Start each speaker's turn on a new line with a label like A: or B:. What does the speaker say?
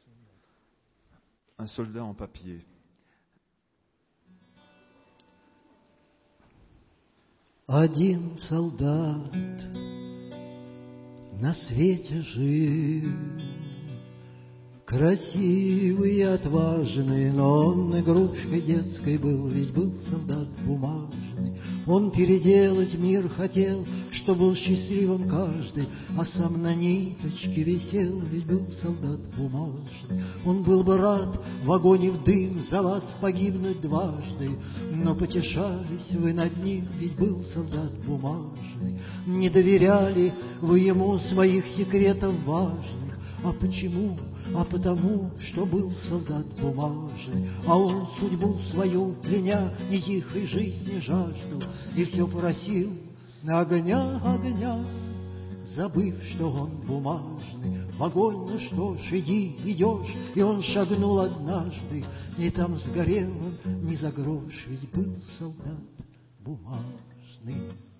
A: Un soldat en papier.
B: Один солдат на свете жил, красивый и отважный, но он игрушкой детской был, ведь был солдат бумажный. Он переделать мир хотел, что был счастливым каждый, а сам на ниточке висел, ведь был солдат бумажный. Он был бы рад в огонь и в дым за вас погибнуть дважды, но потешались вы над ним, ведь был солдат бумажный. Не доверяли вы ему своих секретов важных. А почему? А потому, что был солдат бумажный, а он судьбу свою, пленя, ни тихой жизни жаждал, и все просил на огня, огня, забыв, что он бумажный. В огонь, ну что ж, иди, идешь, и он шагнул однажды, и там сгорел он не за грош, ведь был солдат бумажный.